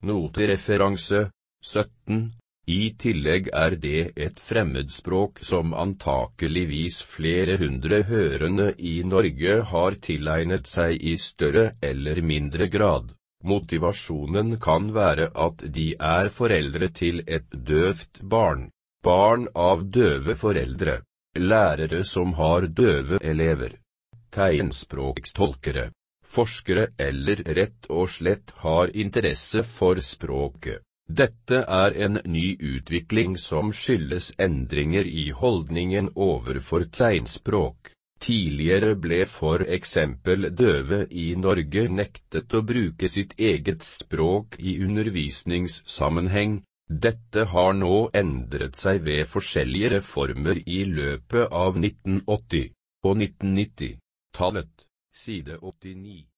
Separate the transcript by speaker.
Speaker 1: Notereferanse 17. I tillegg er det et fremmedspråk som antakeligvis flere hundre hørende i Norge har tilegnet seg i større eller mindre grad. Motivasjonen kan være at de er foreldre til et døvt barn, barn av døve foreldre, lærere som har døve elever, tegnspråkstolkere, forskere eller rett og slett har interesse for språket. Dette er en ny utvikling som skyldes endringer i holdningen overfor tegnspråk. Tidligere ble for eksempel døve i Norge nektet å bruke sitt eget språk i undervisningssammenheng. Dette har nå endret seg ved forskjellige reformer i løpet av 1980- og 1990-tallet. Side 89.